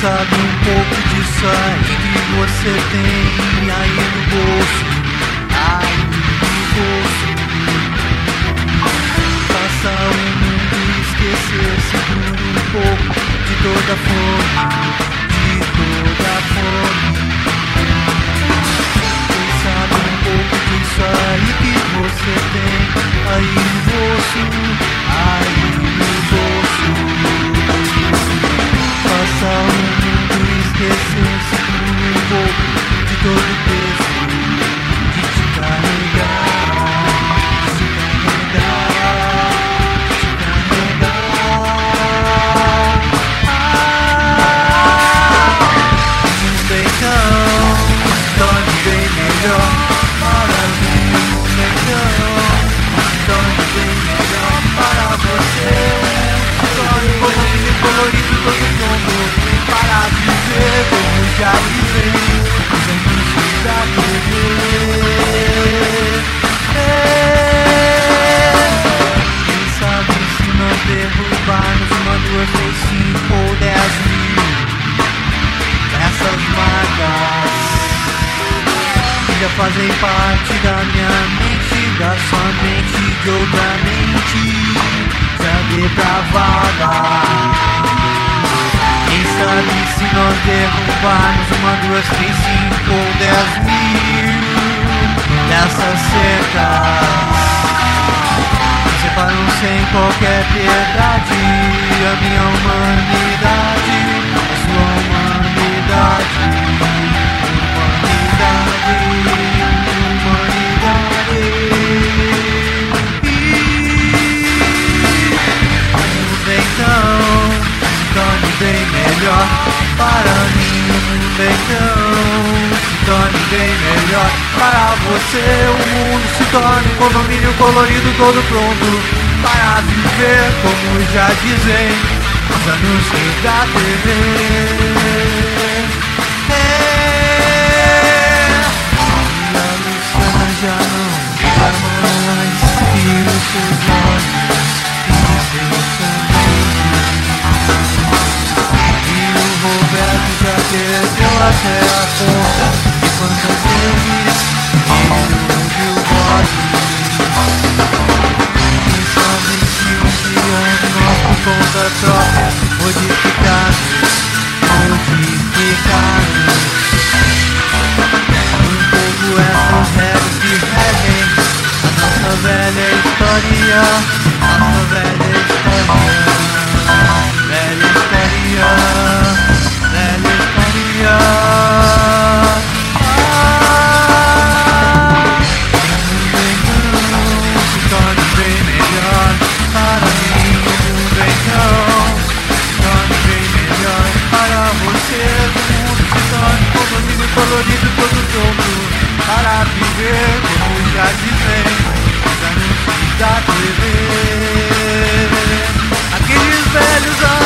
sabe um pouco disso aí que você tem aí no bolso, aí no bolso. Faça o mundo esquecer, segura um pouco de toda fome, de toda fome. Quem sabe um pouco disso aí que você tem aí no bolso, aí no bolso. Faça o mundo esquecer, segura um pouco de todo o peso, de te carregar, de te carregar, de te carregar. Então, dorme bem melhor para mim. Dorme bem melhor para você. Dorme colorido, colorido, todo mundo para viver como já vivei, sem precisar beber. Quem sabe se nós derrubarmos 1, 2, 3, 5 ou 10 mil dessas marcas que já fazem parte da minha mente, da sua mente, de outra mente já depravada. Quem sabe se nós derrubarmos 1, 2, 3, 5 ou 10 mil dessas cercas que separam sem qualquer piedade a minha humanidade, a sua humanidade, humanidade, humanidade. Então, se torne bem melhor para mim. Então, se torne bem melhor para você. O mundo se torne um condomínio colorido, todo pronto para viver, como já dizem os anúncios da TV. E a Luciana já não liga mais, e os seus olhos e os seus Roberto já perdeu até a conta de quantas vezes ele ouviu vozes. Quem sabe se um dia nós por conta própria modificarmos um pouco essas regras que regem a nossa velha história, nossa velha história, velha história. Se torne bem melhor para mim. Se torne bem melhor para você. O mundo se torne condomínio colorido, todo pronto para viver, como já dizem os anúncios da TV. Aqueles velhos